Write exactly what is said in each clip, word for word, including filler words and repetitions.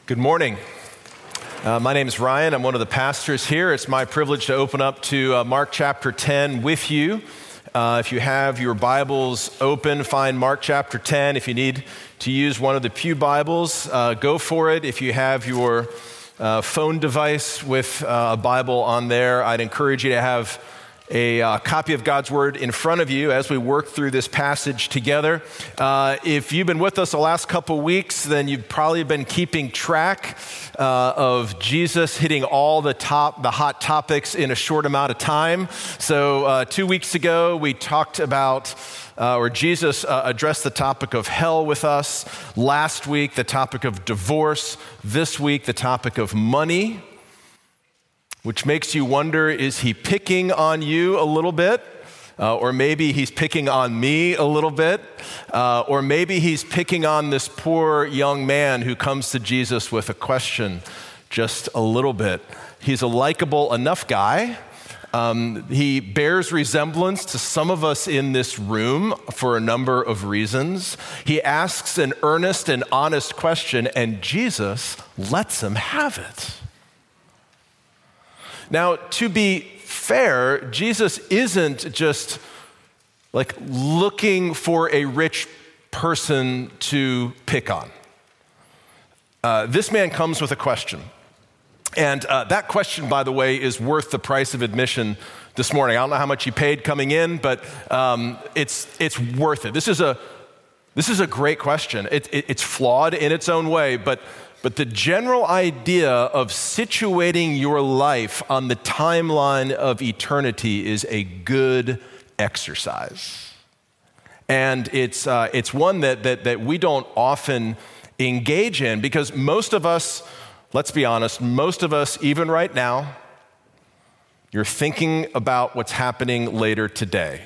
Good morning. Uh, my name is Ryan. I'm one of the pastors here. It's my privilege to open up to uh, Mark chapter ten with you. Uh, if you have your Bibles open, find Mark chapter ten. If you need to use one of the pew Bibles, uh, go for it. If you have your uh, phone device with uh, a Bible on there, I'd encourage you to have a uh, copy of God's Word in front of you as we work through this passage together. Uh, if you've been with us the last couple weeks, then you've probably been keeping track uh, of Jesus hitting all the top, the hot topics in a short amount of time. So uh, two weeks ago, we talked about, uh, or Jesus uh, addressed the topic of hell with us. Last week, the topic of divorce. This week, the topic of money, which makes you wonder, is he picking on you a little bit? Uh, or maybe he's picking on me a little bit? Uh, or maybe he's picking on this poor young man who comes to Jesus with a question just a little bit. He's a likable enough guy. Um, he bears resemblance to some of us in this room for a number of reasons. He asks an earnest and honest question, and Jesus lets him have it. Now, to be fair, Jesus isn't just like looking for a rich person to pick on. Uh, this man comes with a question. And uh, that question, by the way, is worth the price of admission this morning. I don't know how much you paid coming in, but um, it's it's worth it. This is a this is a great question. It, it, it's flawed in its own way, but But the general idea of situating your life on the timeline of eternity is a good exercise. And it's uh, it's one that, that, that we don't often engage in because most of us, let's be honest, most of us, even right now, you're thinking about what's happening later today.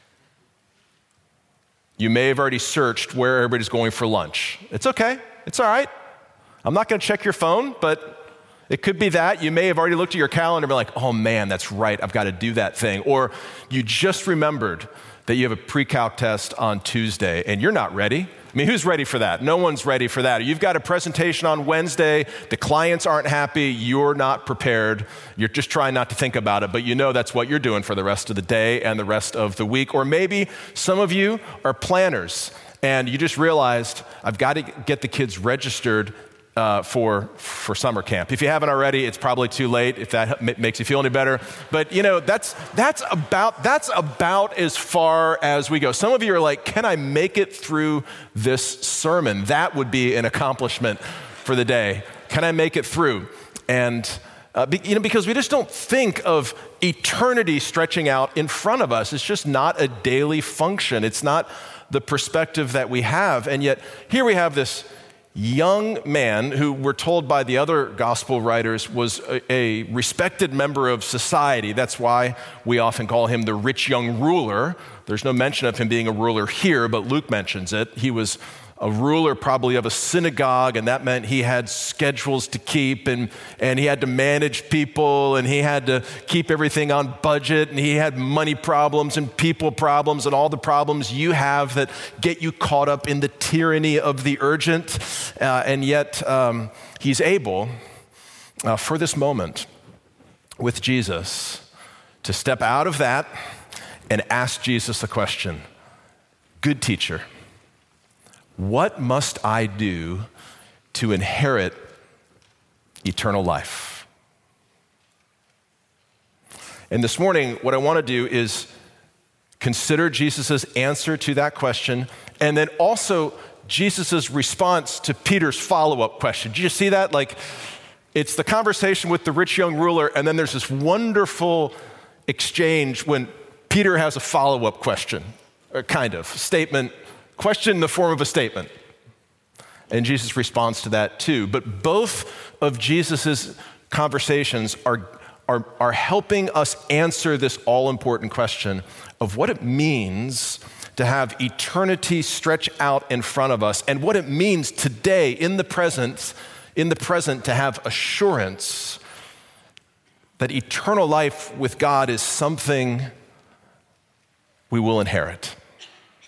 You may have already searched where everybody's going for lunch. It's okay, it's all right. I'm not going to check your phone, but it could be that. You may have already looked at your calendar and be like, oh man, that's right, I've got to do that thing. Or you just remembered that you have a pre-calc test on Tuesday and you're not ready. I mean, who's ready for that? No one's ready for that. You've got a presentation on Wednesday, the clients aren't happy, you're not prepared, you're just trying not to think about it, but you know that's what you're doing for the rest of the day and the rest of the week. Or maybe some of you are planners and you just realized, I've got to get the kids registered Uh, for for summer camp. If you haven't already, it's probably too late if that m- makes you feel any better. But you know, that's that's about that's about as far as we go. Some of you are like, can I make it through this sermon? That would be an accomplishment for the day. Can I make it through? And uh, be, you know, because we just don't think of eternity stretching out in front of us. It's just not a daily function. It's not the perspective that we have. And yet here we have this young man who we're told by the other gospel writers was a, a respected member of society. That's why we often call him the rich young ruler. There's no mention of him being a ruler here, but Luke mentions it. He was a ruler probably of a synagogue, and that meant he had schedules to keep, and, and he had to manage people, and he had to keep everything on budget, and he had money problems and people problems and all the problems you have that get you caught up in the tyranny of the urgent. Uh, and yet um, he's able, uh, for this moment with Jesus, to step out of that and ask Jesus the question, good teacher, what must I do to inherit eternal life? And this morning, what I want to do is consider Jesus' answer to that question, and then also Jesus' response to Peter's follow-up question. Did you see that? Like, it's the conversation with the rich young ruler, and then there's this wonderful exchange when Peter has a follow-up question, or kind of statement, question in the form of a statement. And Jesus responds to that too. But both of Jesus' conversations are, are, are helping us answer this all-important question of what it means to have eternity stretch out in front of us and what it means today in the present, in the present to have assurance that eternal life with God is something we will inherit.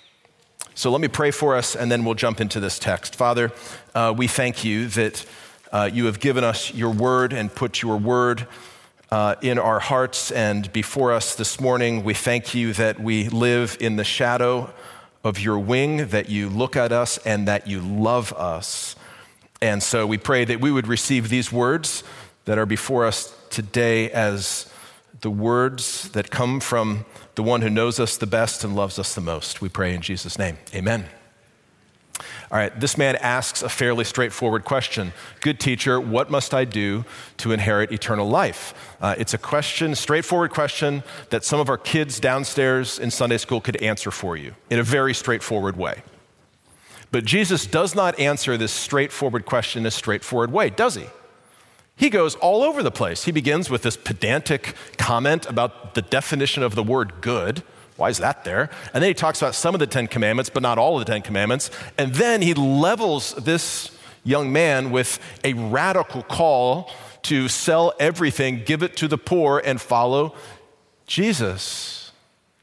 So let me pray for us, and then we'll jump into this text. Father, uh, we thank you that uh, you have given us your word and put your word uh, in our hearts and before us this morning. We thank you that we live in the shadow of your wing, that you look at us and that you love us. And so we pray that we would receive these words that are before us today as the words that come from the one who knows us the best and loves us the most. We pray in Jesus' name, amen. All right, this man asks a fairly straightforward question. Good teacher, what must I do to inherit eternal life? Uh, it's a question, straightforward question that some of our kids downstairs in Sunday school could answer for you in a very straightforward way. But Jesus does not answer this straightforward question in a straightforward way, does he? He goes all over the place. He begins with this pedantic comment about the definition of the word good. Why is that there? And then he talks about some of the Ten Commandments, but not all of the Ten Commandments. And then he levels this young man with a radical call to sell everything, give it to the poor, and follow Jesus.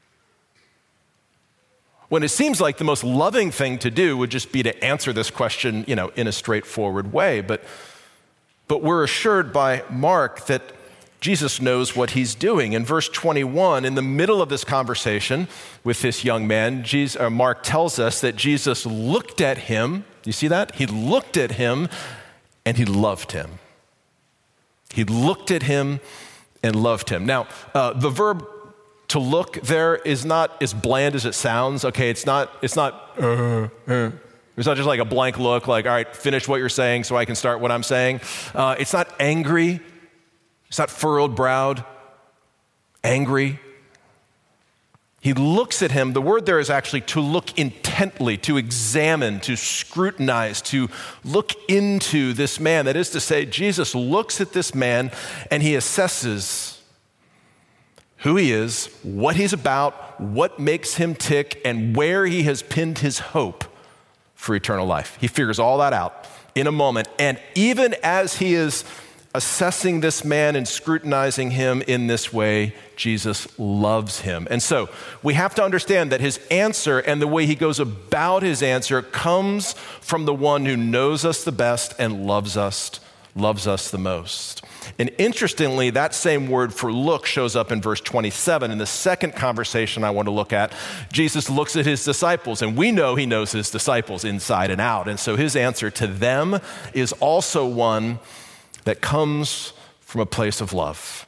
When it seems like the most loving thing to do would just be to answer this question, you know, in a straightforward way. But, but we're assured by Mark that Jesus knows what he's doing. In verse twenty-one, in the middle of this conversation with this young man, Jesus, uh, Mark tells us that Jesus looked at him. Do you see that? He looked at him and he loved him. He looked at him and loved him. Now, uh, the verb to look there is not as bland as it sounds. Okay, it's not, it's not, uh, uh. It's not just like a blank look, like, all right, finish what you're saying so I can start what I'm saying. Uh, it's not angry. It's not furrowed-browed, angry. He looks at him. The word there is actually to look intently, to examine, to scrutinize, to look into this man. That is to say, Jesus looks at this man and he assesses who he is, what he's about, what makes him tick, and where he has pinned his hope for eternal life. He figures all that out in a moment. And even as he is assessing this man and scrutinizing him in this way, Jesus loves him. And so we have to understand that his answer and the way he goes about his answer comes from the one who knows us the best and loves us, loves us the most. And interestingly, that same word for look shows up in verse twenty-seven. In the second conversation I want to look at, Jesus looks at his disciples, and we know he knows his disciples inside and out. And so his answer to them is also one that comes from a place of love.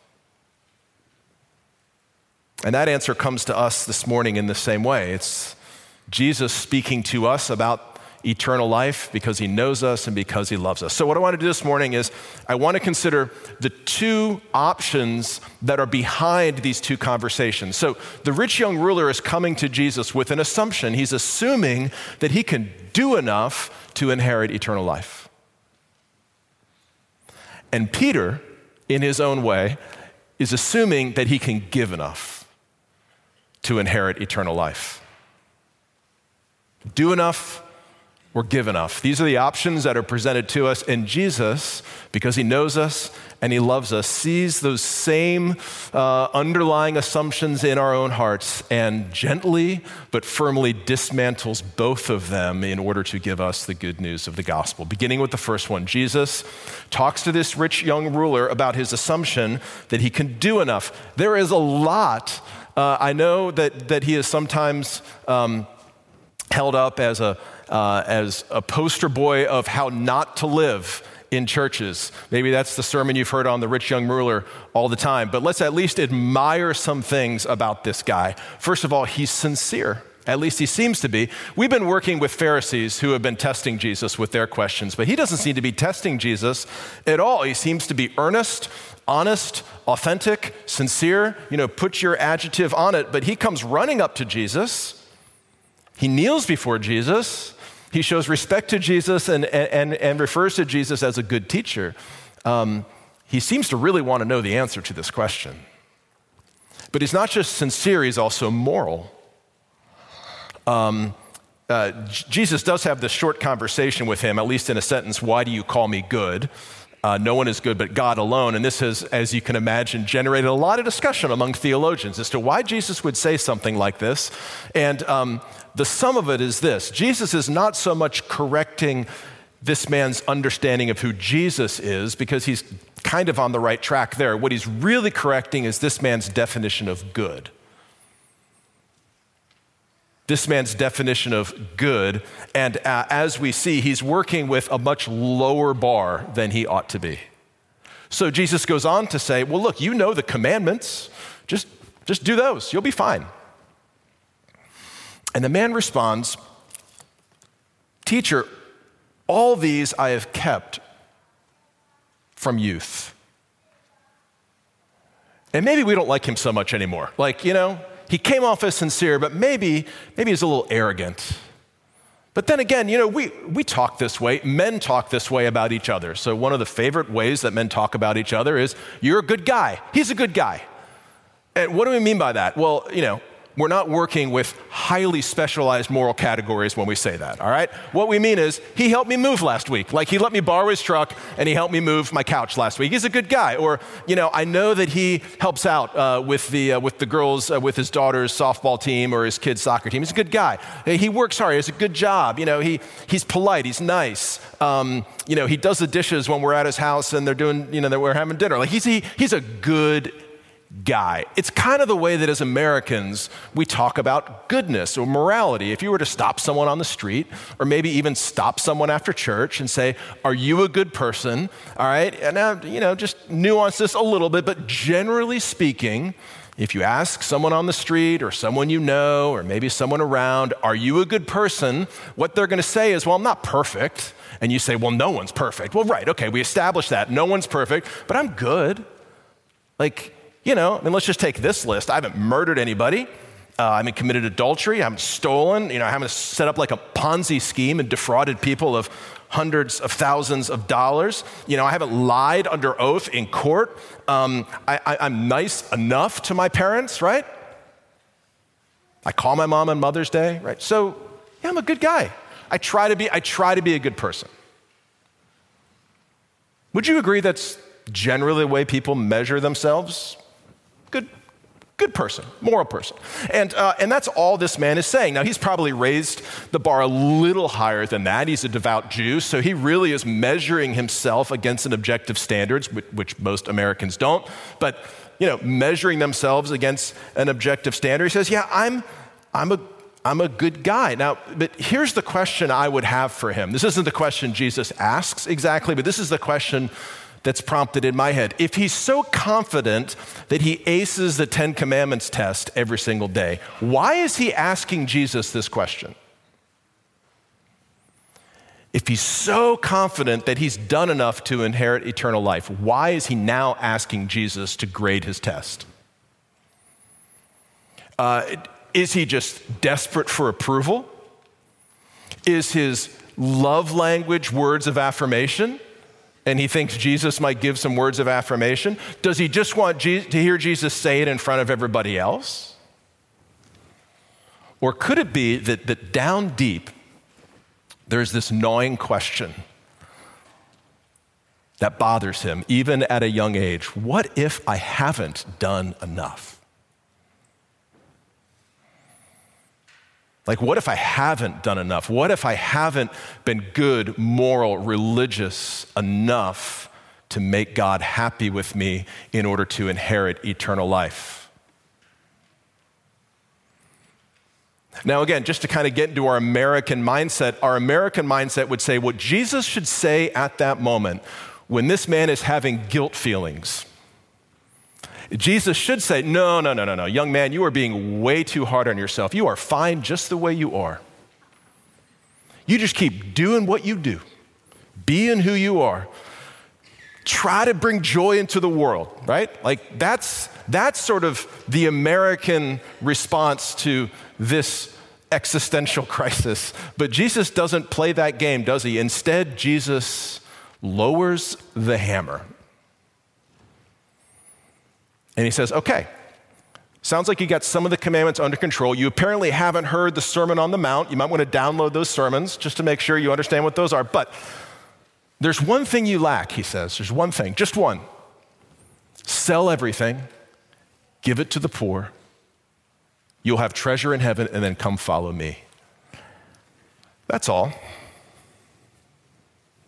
And that answer comes to us this morning in the same way. It's Jesus speaking to us about eternal life because he knows us and because he loves us. So what I want to do this morning is I want to consider the two options that are behind these two conversations. So the rich young ruler is coming to Jesus with an assumption. He's assuming that he can do enough to inherit eternal life. And Peter, in his own way, is assuming that he can give enough to inherit eternal life. Do enough or give enough. These are the options that are presented to us. And Jesus, because he knows us and he loves us, sees those same uh, underlying assumptions in our own hearts and gently but firmly dismantles both of them in order to give us the good news of the gospel. Beginning with the first one, Jesus talks to this rich young ruler about his assumption that he can do enough. There is a lot. Uh, I know that, that he is sometimes um, held up as a Uh, as a poster boy of how not to live in churches. Maybe that's the sermon you've heard on the rich young ruler all the time, but let's at least admire some things about this guy. First of all, he's sincere. At least he seems to be. We've been working with Pharisees who have been testing Jesus with their questions, but he doesn't seem to be testing Jesus at all. He seems to be earnest, honest, authentic, sincere. You know, put your adjective on it, but he comes running up to Jesus. He kneels before Jesus. He shows respect to Jesus and, and, and refers to Jesus as a good teacher. Um, he seems to really want to know the answer to this question. But he's not just sincere, he's also moral. Um, uh, J- Jesus does have this short conversation with him, at least in a sentence, why do you call me good? Uh, no one is good but God alone. And this has, as you can imagine, generated a lot of discussion among theologians as to why Jesus would say something like this. And um, the sum of it is this: Jesus is not so much correcting this man's understanding of who Jesus is, because he's kind of on the right track there. What he's really correcting is this man's definition of good. This man's definition of good, and uh, as we see, he's working with a much lower bar than he ought to be. So Jesus goes on to say, well, look, you know the commandments. Just, just do those. You'll be fine. And the man responds, Teacher, all these I have kept from youth. And maybe we don't like him so much anymore. Like, you know, he came off as sincere, but maybe, maybe he's a little arrogant. But then again, you know, we, we talk this way. Men talk this way about each other. So one of the favorite ways that men talk about each other is, you're a good guy. He's a good guy. And what do we mean by that? Well, you know, we're not working with highly specialized moral categories when we say that, all right? What we mean is, he helped me move last week. Like, he let me borrow his truck, and he helped me move my couch last week. He's a good guy. Or, you know, I know that he helps out uh, with the uh, with the girls, uh, with his daughter's softball team or his kid's soccer team. He's a good guy. He works hard. He has a good job. You know, he he's polite. He's nice. Um, you know, he does the dishes when we're at his house and they're doing, you know, that we're having dinner. Like, he's he, he's a good guy. It's kind of the way that as Americans, we talk about goodness or morality. If you were to stop someone on the street, or maybe even stop someone after church and say, are you a good person? All right, and now, you know, just nuance this a little bit, but generally speaking, if you ask someone on the street or someone you know, or maybe someone around, are you a good person? What they're gonna say is, well, I'm not perfect. And you say, well, no one's perfect. Well, right, okay, we established that. No one's perfect, but I'm good. Like, you know, I mean, let's just take this list. I haven't murdered anybody. Uh, I haven't committed adultery. I haven't stolen. You know, I haven't set up like a Ponzi scheme and defrauded people of hundreds of thousands of dollars. You know, I haven't lied under oath in court. Um, I, I, I'm nice enough to my parents, right? I call my mom on Mother's Day, right? So, yeah, I'm a good guy. I try to be. I try to be a good person. Would you agree that's generally the way people measure themselves? Good, good person, moral person. And, uh, and that's all this man is saying. Now, he's probably raised the bar a little higher than that. He's a devout Jew, so he really is measuring himself against an objective standards, which, which most Americans don't. But, you know, measuring themselves against an objective standard, he says, yeah, I'm, I'm a I'm a good guy. Now, but here's the question I would have for him. This isn't the question Jesus asks exactly, but this is the question that's prompted in my head. If he's so confident that he aces the Ten Commandments test every single day, why is he asking Jesus this question? If he's so confident that he's done enough to inherit eternal life, why is he now asking Jesus to grade his test? Uh, is he just desperate for approval? Is his love language words of affirmation? And he thinks Jesus might give some words of affirmation? Does he just want Je- to hear Jesus say it in front of everybody else? Or could it be that, that down deep, there's this gnawing question that bothers him, even at a young age? What if I haven't done enough? Like, what if I haven't done enough? What if I haven't been good, moral, religious enough to make God happy with me in order to inherit eternal life? Now, again, just to kind of get into our American mindset, our American mindset would say what Jesus should say at that moment when this man is having guilt feelings. Jesus should say, no, no, no, no, no, young man, you are being way too hard on yourself. You are fine just the way you are. You just keep doing what you do, being who you are. Try to bring joy into the world, right? Like that's, that's sort of the American response to this existential crisis. But Jesus doesn't play that game, does he? Instead, Jesus lowers the hammer. And he says, okay, sounds like you got some of the commandments under control. You apparently haven't heard the Sermon on the Mount. You might want to download those sermons just to make sure you understand what those are. But there's one thing you lack, he says. There's one thing, just one. Sell everything, give it to the poor. You'll have treasure in heaven, and then come follow me. That's all.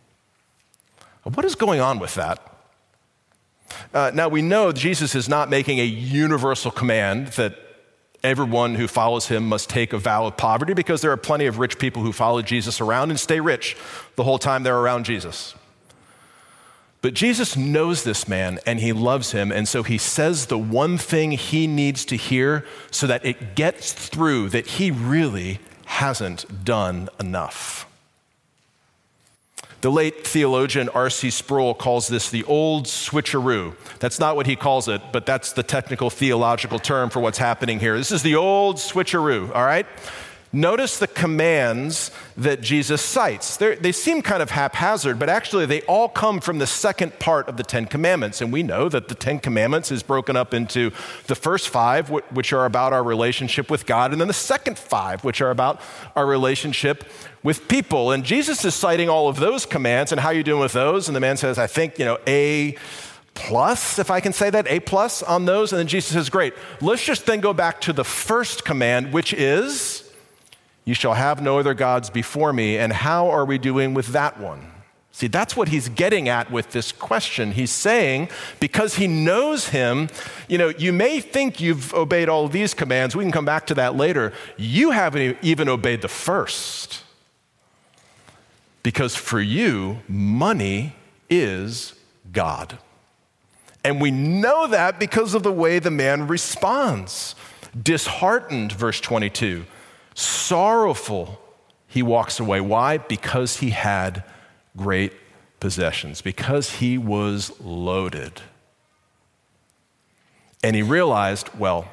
What is going on with that? Uh, now, we know Jesus is not making a universal command that everyone who follows him must take a vow of poverty, because there are plenty of rich people who follow Jesus around and stay rich the whole time they're around Jesus. But Jesus knows this man and he loves him, and so he says the one thing he needs to hear so that it gets through that he really hasn't done enough. The late theologian R C Sproul calls this the old switcheroo. That's not what he calls it, but that's the technical theological term for what's happening here. This is the old switcheroo, all right? Notice the commands that Jesus cites. They're, they seem kind of haphazard, but actually they all come from the second part of the Ten Commandments. And we know that the Ten Commandments is broken up into the first five, which are about our relationship with God, and then the second five, which are about our relationship with people. And Jesus is citing all of those commands, and how are you doing with those? And the man says, I think, you know, A plus, if I can say that, A plus on those. And then Jesus says, great. Let's just then go back to the first command, which is, you shall have no other gods before me. And how are we doing with that one? See, that's what he's getting at with this question. He's saying, because he knows him, you know, you may think you've obeyed all of these commands. We can come back to that later. You haven't even obeyed the first. Because for you, money is God. And we know that because of the way the man responds. Disheartened, verse twenty-two. Sorrowful, he walks away. Why? Because he had great possessions, because he was loaded. And he realized, well,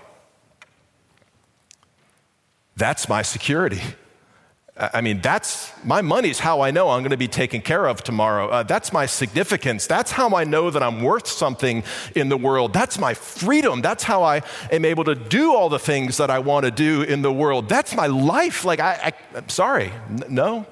that's my security. I mean, that's, my money's how I know I'm going to be taken care of tomorrow. Uh, that's my significance. That's how I know that I'm worth something in the world. That's my freedom. That's how I am able to do all the things that I want to do in the world. That's my life. Like, I, I, I'm sorry, N- no.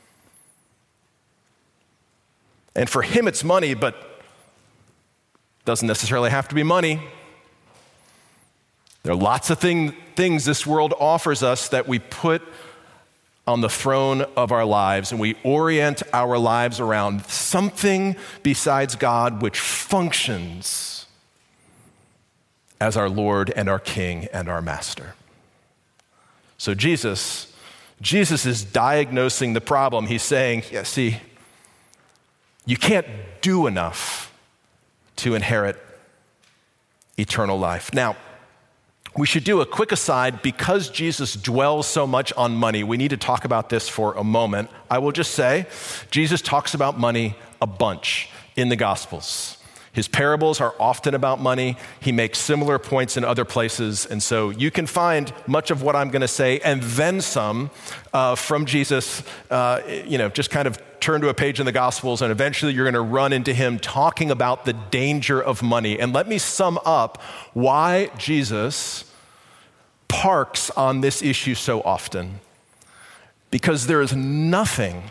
And for him, it's money, but doesn't necessarily have to be money. There are lots of thing, things this world offers us that we put on the throne of our lives, and we orient our lives around something besides God which functions as our Lord and our King and our Master. So Jesus, Jesus is diagnosing the problem. He's saying, yeah, see, you can't do enough to inherit eternal life. Now, we should do a quick aside. Because Jesus dwells so much on money, we need to talk about this for a moment. I will just say, Jesus talks about money a bunch in the Gospels. His parables are often about money. He makes similar points in other places. And so you can find much of what I'm going to say and then some uh, from Jesus, uh, you know, just kind of turn to a page in the Gospels, and eventually you're going to run into him talking about the danger of money. And let me sum up why Jesus parks on this issue so often. Because there is nothing,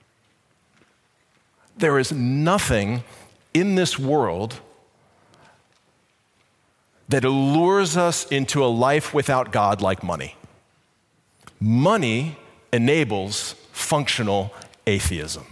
there is nothing in this world that allures us into a life without God like money. Money enables functional atheism.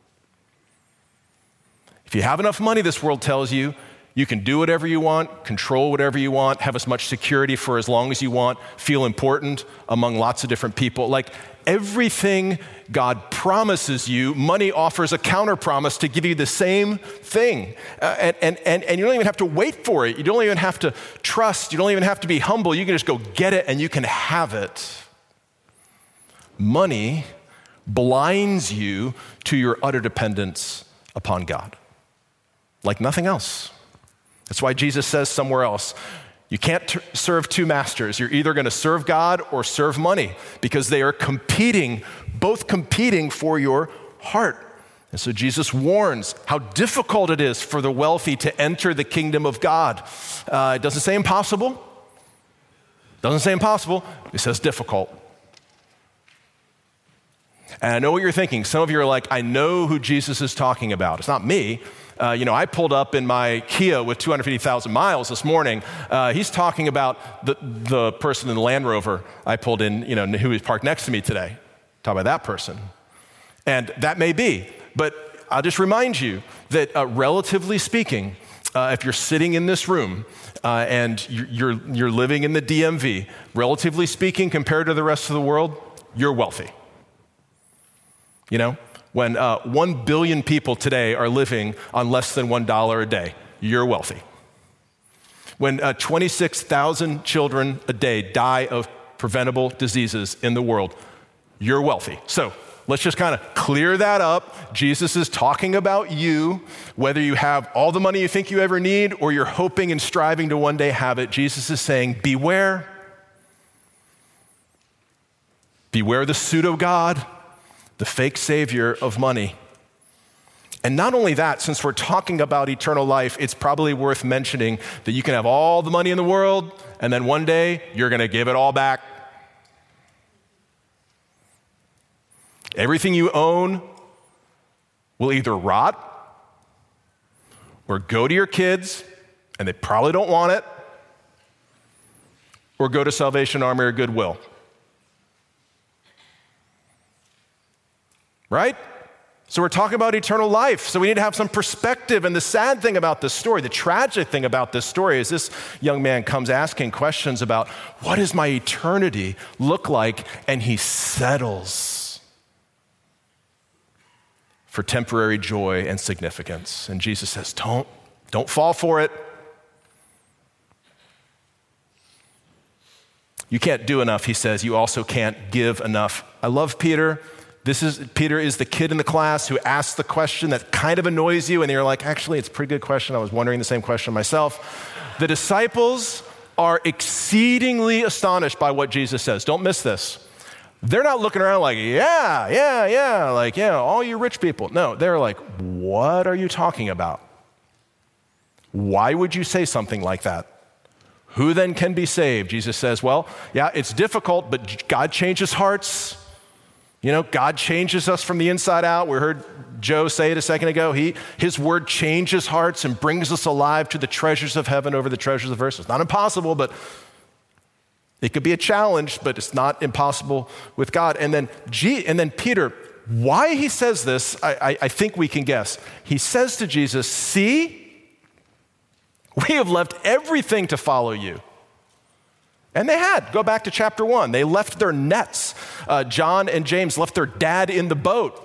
If you have enough money, this world tells you, you can do whatever you want, control whatever you want, have as much security for as long as you want, feel important among lots of different people. Like everything God promises you, money offers a counter promise to give you the same thing. Uh, and, and, and, and you don't even have to wait for it. You don't even have to trust. You don't even have to be humble. You can just go get it and you can have it. Money blinds you to your utter dependence upon God, like nothing else. That's why Jesus says somewhere else, you can't t- serve two masters. You're either going to serve God or serve money, because they are competing, both competing for your heart. And so Jesus warns how difficult it is for the wealthy to enter the kingdom of God. Uh, it doesn't say impossible. Doesn't say impossible. It says difficult. And I know what you're thinking. Some of you are like, I know who Jesus is talking about. It's not me. Uh, you know, I pulled up in my Kia with two hundred fifty thousand miles this morning. Uh, he's talking about the, the person in the Land Rover I pulled in, you know, who was parked next to me today. Talk about that person. And that may be. But I'll just remind you that uh, relatively speaking, uh, if you're sitting in this room uh, and you're, you're living in the D M V, relatively speaking, compared to the rest of the world, you're wealthy. You know, when uh, one billion people today are living on less than one dollar a day, you're wealthy. When uh, twenty-six thousand children a day die of preventable diseases in the world, you're wealthy. So let's just kind of clear that up. Jesus is talking about you, whether you have all the money you think you ever need or you're hoping and striving to one day have it. Jesus is saying, beware. Beware the pseudo-God, the fake savior of money. And not only that, since we're talking about eternal life, it's probably worth mentioning that you can have all the money in the world, and then one day you're going to give it all back. Everything you own will either rot or go to your kids, and they probably don't want it, or go to Salvation Army or Goodwill. Right? So we're talking about eternal life, so we need to have some perspective. And the sad thing about this story, the tragic thing about this story is this young man comes asking questions about what does my eternity look like, and he settles for temporary joy and significance. And Jesus says, don't, don't fall for it. You can't do enough, he says. You also can't give enough. I love Peter. This is, Peter is the kid in the class who asks the question that kind of annoys you, and you're like, actually, it's a pretty good question. I was wondering the same question myself. The disciples are exceedingly astonished by what Jesus says. Don't miss this. They're not looking around like, yeah, yeah, yeah, like, yeah, all you rich people. No, they're like, what are you talking about? Why would you say something like that? Who then can be saved? Jesus says, well, yeah, it's difficult, but God changes hearts. You know, God changes us from the inside out. We heard Joe say it a second ago. He, his word changes hearts and brings us alive to the treasures of heaven over the treasures of earth. It's not impossible, but it could be a challenge, but it's not impossible with God. And then, G, and then Peter, why he says this, I, I, I think we can guess. He says to Jesus, see, we have left everything to follow you. And they had. Go back to chapter one. They left their nets. Uh, John and James left their dad in the boat.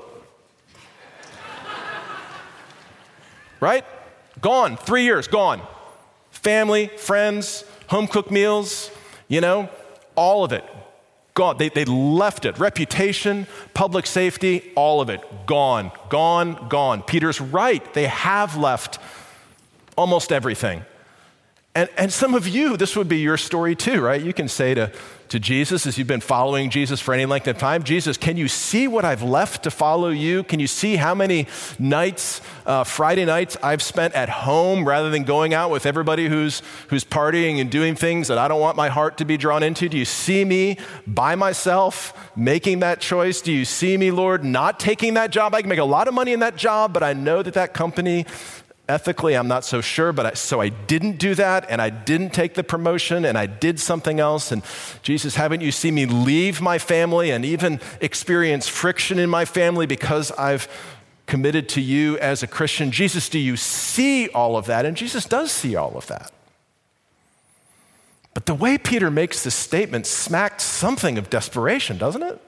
Right? Gone. Three years, gone. Family, friends, home-cooked meals, you know, all of it. Gone. They, they left it. Reputation, public safety, all of it. Gone, gone, gone. Peter's right. They have left almost everything. And, and some of you, this would be your story too, right? You can say to, to Jesus, as you've been following Jesus for any length of time, Jesus, can you see what I've left to follow you? Can you see how many nights, uh, Friday nights I've spent at home rather than going out with everybody who's, who's partying and doing things that I don't want my heart to be drawn into? Do you see me by myself making that choice? Do you see me, Lord, not taking that job? I can make a lot of money in that job, but I know that that company, ethically, I'm not so sure, but I, so I didn't do that, and I didn't take the promotion, and I did something else. And Jesus, haven't you seen me leave my family and even experience friction in my family because I've committed to you as a Christian? Jesus, do you see all of that? And Jesus does see all of that. But the way Peter makes this statement smacks something of desperation, doesn't it?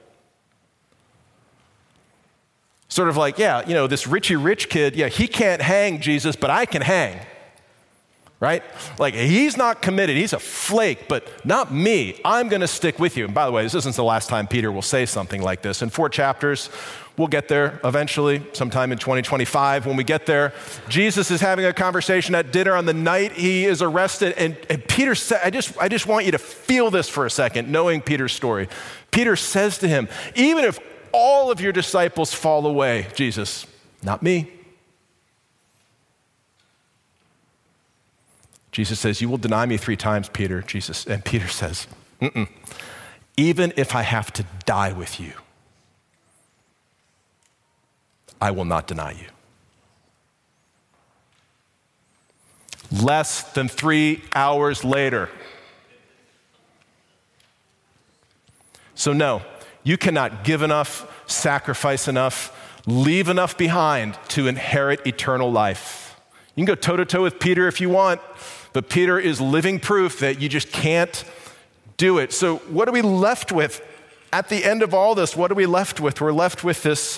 Sort of like, yeah, you know, this Richie Rich kid, yeah, he can't hang, Jesus, but I can hang, right? Like, he's not committed. He's a flake, but not me. I'm going to stick with you. And by the way, this isn't the last time Peter will say something like this. In four chapters, we'll get there eventually, sometime in twenty twenty-five. When we get there, Jesus is having a conversation at dinner on the night he is arrested. And, and Peter said, I just, I just want you to feel this for a second, knowing Peter's story. Peter says to him, even if all of your disciples fall away, Jesus, not me. Jesus says, you will deny me three times, Peter. Jesus, and Peter says, mm-mm. Even if I have to die with you, I will not deny you. Less than three hours later. So no, you cannot give enough, sacrifice enough, leave enough behind to inherit eternal life. You can go toe-to-toe with Peter if you want, but Peter is living proof that you just can't do it. So what are we left with at the end of all this? What are we left with? We're left with this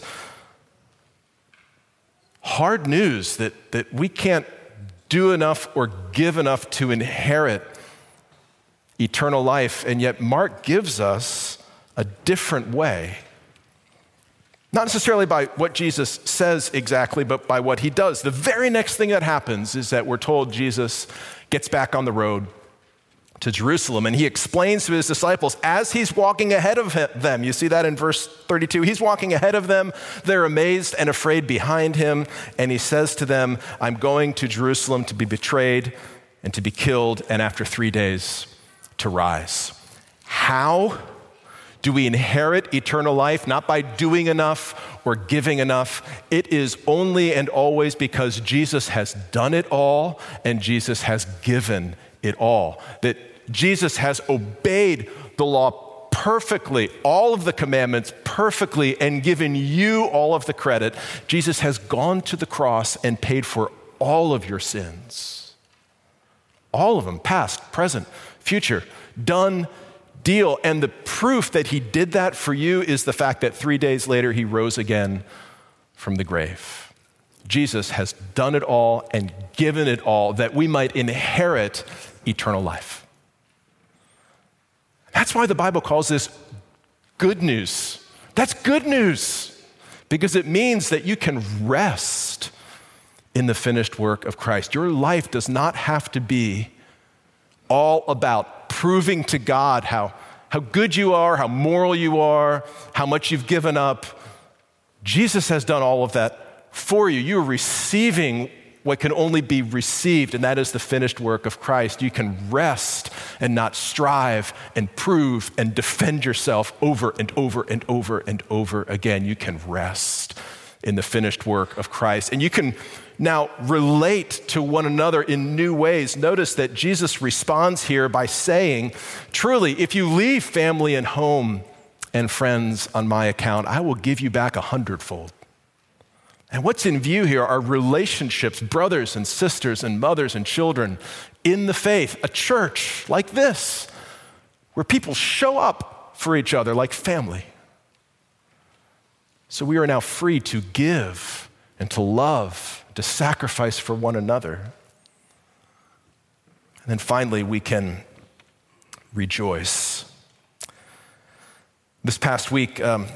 hard news that, that we can't do enough or give enough to inherit eternal life. And yet Mark gives us a different way. Not necessarily by what Jesus says exactly, but by what he does. The very next thing that happens is that we're told Jesus gets back on the road to Jerusalem, and he explains to his disciples as he's walking ahead of them. You see that in verse thirty-two. He's walking ahead of them. They're amazed and afraid behind him, and he says to them, I'm going to Jerusalem to be betrayed and to be killed, and after three days to rise. How do we inherit eternal life? Not by doing enough or giving enough. It is only and always because Jesus has done it all and Jesus has given it all. That Jesus has obeyed the law perfectly, all of the commandments perfectly, and given you all of the credit. Jesus has gone to the cross and paid for all of your sins. All of them, past, present, future, done deal. And the proof that he did that for you is the fact that three days later he rose again from the grave. Jesus has done it all and given it all that we might inherit eternal life. That's why the Bible calls this good news. That's good news because it means that you can rest in the finished work of Christ. Your life does not have to be all about proving to God how, how good you are, how moral you are, how much you've given up. Jesus has done all of that for you. You are receiving what can only be received, and that is the finished work of Christ. You can rest and not strive and prove and defend yourself over and over and over and over again. You can rest in the finished work of Christ. And you can now relate to one another in new ways. Notice that Jesus responds here by saying, truly, if you leave family and home and friends on my account, I will give you back a hundredfold. And what's in view here are relationships, brothers and sisters and mothers and children in the faith, a church like this, where people show up for each other like family. So we are now free to give and to love, to sacrifice for one another. And then finally, we can rejoice. This past week, um,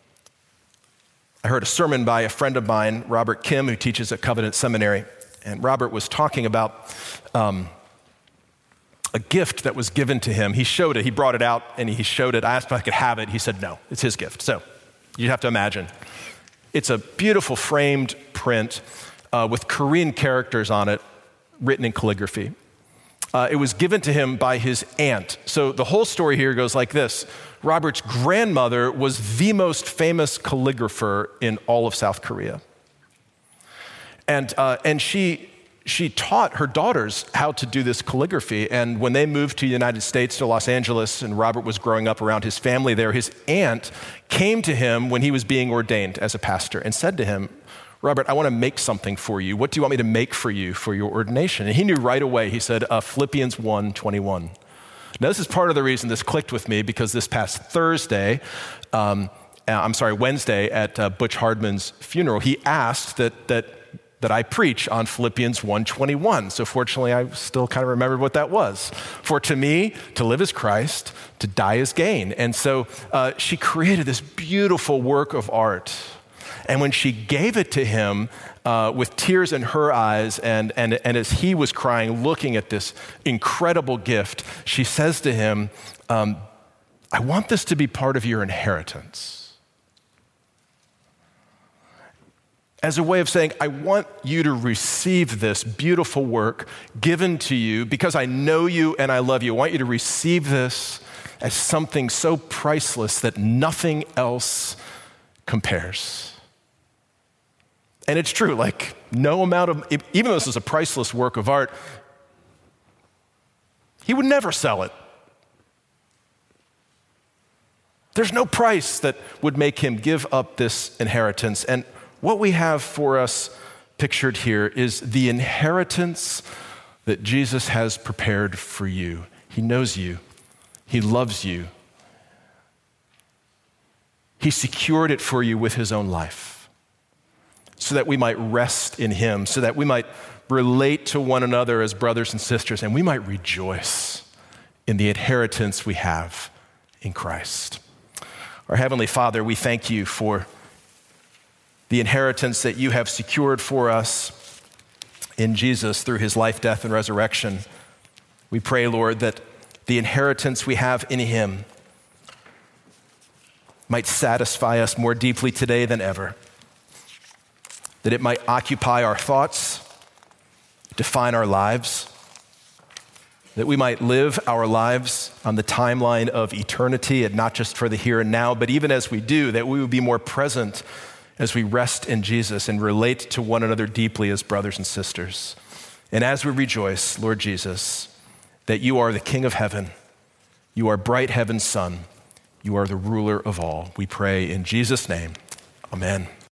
I heard a sermon by a friend of mine, Robert Kim, who teaches at Covenant Seminary. And Robert was talking about um, a gift that was given to him. He showed it. He brought it out and he showed it. I asked if I could have it. He said, no, it's his gift. So you have to imagine. It's a beautiful framed print uh, with Korean characters on it, written in calligraphy. Uh, it was given to him by his aunt. So the whole story here goes like this. Robert's grandmother was the most famous calligrapher in all of South Korea. And, uh, and she, she taught her daughters how to do this calligraphy. And when they moved to the United States, to Los Angeles, and Robert was growing up around his family there, his aunt came to him when he was being ordained as a pastor and said to him, Robert, I want to make something for you. What do you want me to make for you for your ordination? And he knew right away. He said, uh, Philippians one twenty-one. Now, this is part of the reason this clicked with me, because this past Thursday, um, I'm sorry, Wednesday at uh, Butch Hardman's funeral, he asked that that that I preach on Philippians one twenty-one. So fortunately, I still kind of remembered what that was. For to me, to live is Christ, to die is gain. And so uh, she created this beautiful work of art. And when she gave it to him uh, with tears in her eyes, and, and, and as he was crying, looking at this incredible gift, she says to him, um, I want this to be part of your inheritance. As a way of saying, I want you to receive this beautiful work given to you because I know you and I love you. I want you to receive this as something so priceless that nothing else compares. And it's true, like no amount of, even though this is a priceless work of art, he would never sell it. There's no price that would make him give up this inheritance. And what we have for us pictured here is the inheritance that Jesus has prepared for you. He knows you. He loves you. He secured it for you with his own life so that we might rest in him, so that we might relate to one another as brothers and sisters, and we might rejoice in the inheritance we have in Christ. Our Heavenly Father, we thank you for the inheritance that you have secured for us in Jesus through his life, death, and resurrection. We pray, Lord, that the inheritance we have in him might satisfy us more deeply today than ever, that it might occupy our thoughts, define our lives, that we might live our lives on the timeline of eternity and not just for the here and now, but even as we do, that we would be more present as we rest in Jesus and relate to one another deeply as brothers and sisters. And as we rejoice, Lord Jesus, that you are the King of heaven, you are bright heaven's sun, you are the ruler of all. We pray in Jesus' name, amen.